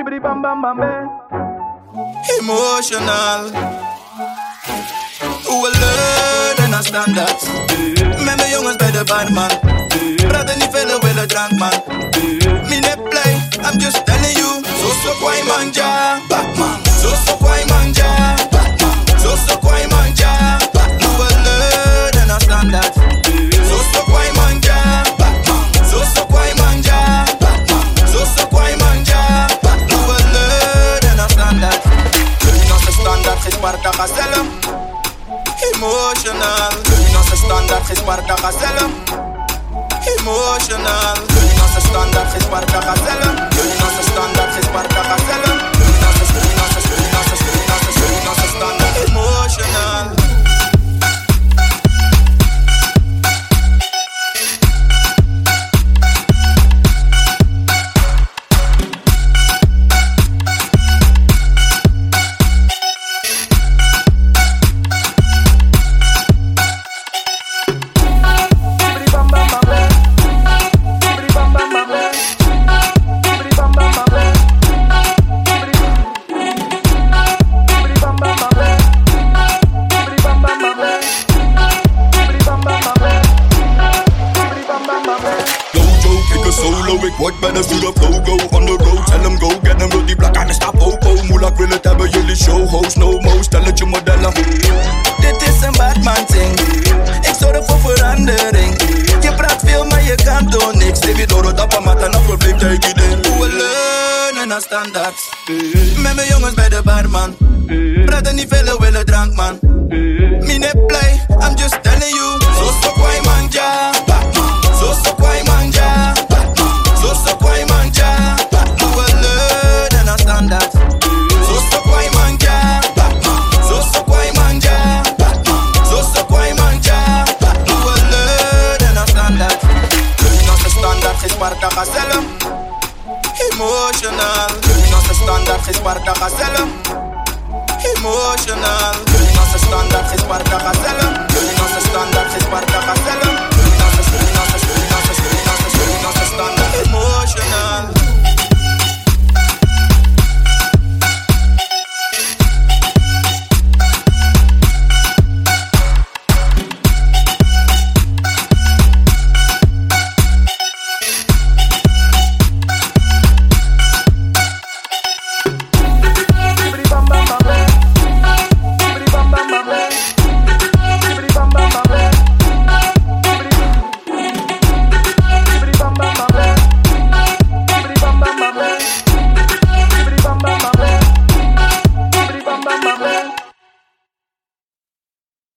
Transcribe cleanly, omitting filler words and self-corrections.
Bibidi bam bam bam bam. Emotional. Hoe leuk en standaard. Met mijn jongens bij de barman. Praten niet veel, willen drank man. Mine play, I'm just telling you. So kwai manja, Batman. So kwai manja, Batman. So kwai manja, Batman. Hoe leuk en standaard. So kwai manja, Batman. So kwai manja, Batman. So kwai manja, Batman. Hoe leuk en standaard. Jullie nog de standaard, geen Sparta gazelle. Emotional. Jullie onze standaard, geen Sparta gazelle. Emotional. Jullie onze standaard, geen Sparta gazelle. Jullie onze standaard, geen Sparta gazelle. Jullie onze standaard, emotional. Word bij de stuur op logo on the road. Tell them go, get them road, die blak aan de stap. Oh, moeilijk wil het hebben, jullie show-host. No mo, stelletje modellen. Dit is een Batman ting. Ik zorg voor verandering. Je praat veel, maar je kan toch niks. Baby door het apparaat en een probleem, take it in. Hoe leunen naar standaard. Met mijn jongens bij de barman. Praten niet veel, willen drank man. Mine play, I'm just telling you. So kwai manja, Batman. So kwai manja, Batman. So kwai manja, Batman. Hoe leunen naar standaard. So kwai manja, Batman. So kwai manja, Batman. So kwai manja, Batman. Hoe leunen naar standaard. Jullie onze standaard, geen Sparta gazelle. Emotional. Jullie onze standaard, geen Sparta gazelle. Emotional. Jullie onze standaard, geen Sparta gazelle. Jullie onze standaard, geen Sparta gazelle.